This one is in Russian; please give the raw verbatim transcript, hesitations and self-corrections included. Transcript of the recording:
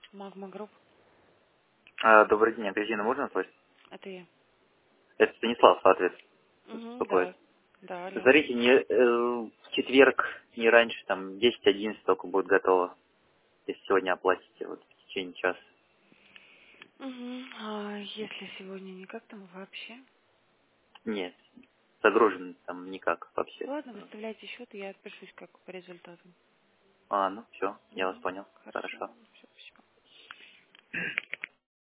Магма Групп. А, добрый день, Агазина можно слышать? Это я. Это Станислав, соответственно, Угу, беспокоит. да. Да, алло. Смотрите, не, э, в четверг, не раньше, там, десять одиннадцать только будет готово, если сегодня оплатите, вот, в течение часа. Угу. А если сегодня никак там вообще? Нет, загружен там никак вообще. Ладно, выставляйте счет, и я отпишусь как по результатам. А, ну все, я вас Угу. понял, Хорошо. хорошо. Все, спасибо.